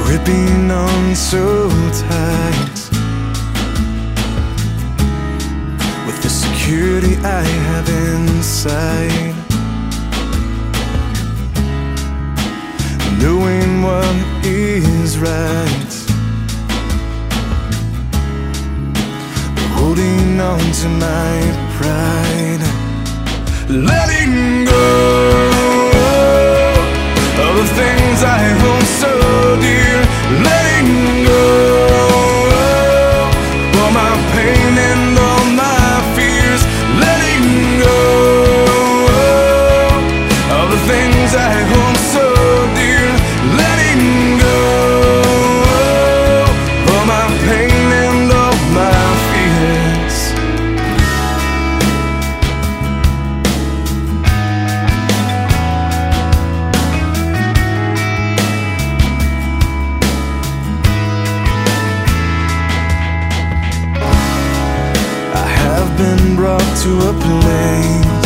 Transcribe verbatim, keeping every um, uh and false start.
gripping on so tight, with the security I have inside, knowing what is right, holding on to my pride, letting go of the things I hold so dear, letting go all my pain and all my fears, letting go of the things I hold so dear, letting go all my pain and all my fears. Been brought to a place